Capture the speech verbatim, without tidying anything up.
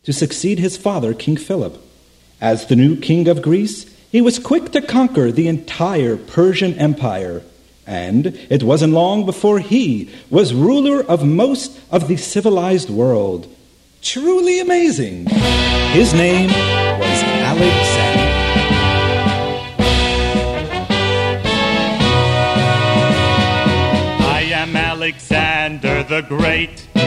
to succeed his father, King Philip. As the new king of Greece, he was quick to conquer the entire Persian Empire, and it wasn't long before he was ruler of most of the civilized world. Truly amazing. His name was Alexander. I am Alexander the Great.